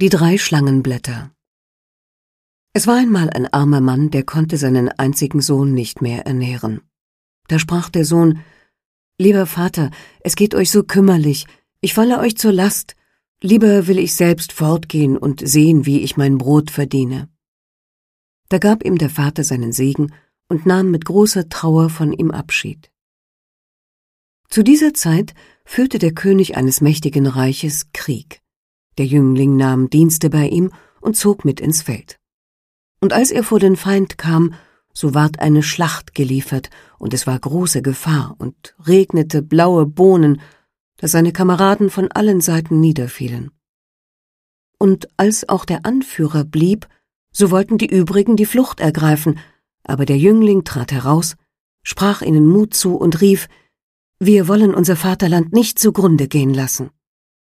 Die 3 Schlangenblätter. Es war einmal ein armer Mann, der konnte seinen einzigen Sohn nicht mehr ernähren. Da sprach der Sohn: »Lieber Vater, es geht euch so kümmerlich, ich falle euch zur Last, lieber will ich selbst fortgehen und sehen, wie ich mein Brot verdiene.« Da gab ihm der Vater seinen Segen und nahm mit großer Trauer von ihm Abschied. Zu dieser Zeit führte der König eines mächtigen Reiches Krieg. Der Jüngling nahm Dienste bei ihm und zog mit ins Feld. Und als er vor den Feind kam, so ward eine Schlacht geliefert, und es war große Gefahr und regnete blaue Bohnen, dass seine Kameraden von allen Seiten niederfielen. Und als auch der Anführer blieb, so wollten die übrigen die Flucht ergreifen, aber der Jüngling trat heraus, sprach ihnen Mut zu und rief: »Wir wollen unser Vaterland nicht zugrunde gehen lassen.«